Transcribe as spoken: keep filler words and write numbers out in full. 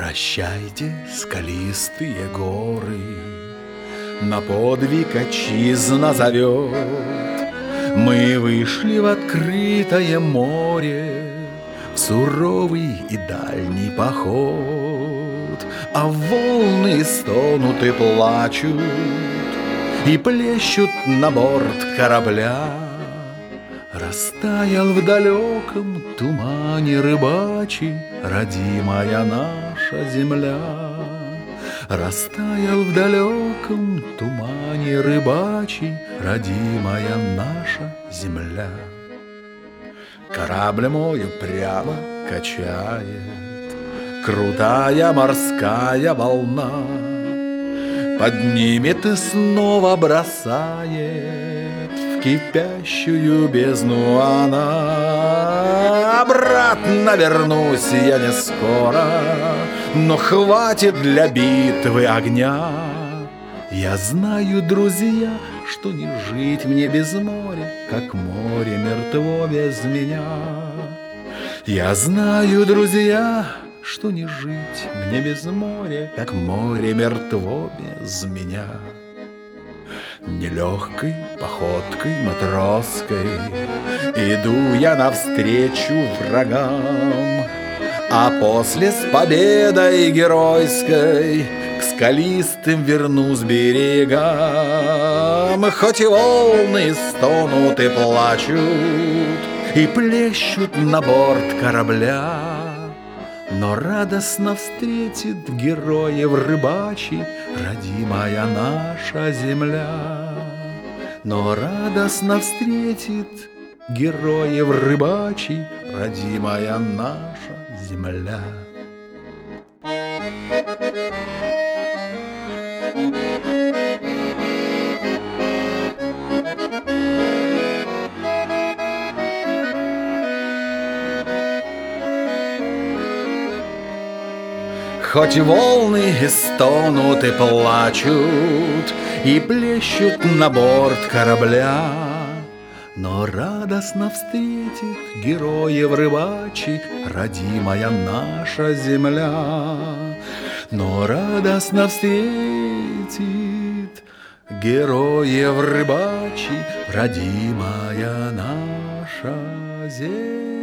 Прощайте, скалистые горы, на подвиг отчизна зовет. Мы вышли в открытое море, в суровый и дальний поход, а волны стонут и плачут, и плещут на борт корабля. Растаял в далеком тумане рыбачий родимая наша земля. Растаял в далеком тумане рыбачий родимая наша земля. Корабль мой прямо качает крутая морская волна, поднимет и снова бросает в кипящую бездну она. Обратно вернусь я не скоро, но хватит для битвы огня. Я знаю, друзья, что не жить мне без моря, как море мертво без меня. Я знаю, друзья, что не жить мне без моря, как море мертво без меня. Нелегкой походкой матросской иду я навстречу врагам, а после с победой геройской к скалистым вернусь берегам. Хоть и волны стонут и плачут, и плещут на борт корабля, но радостно встретит героев рыбачий родимая наша земля. Но радостно встретит героев рыбачий родимая наша земля. Хоть волны и стонут и плачут, и плещут на борт корабля, но радостно встретит героев рыбачий родимая наша земля. Но радостно встретит героев рыбачий родимая наша земля.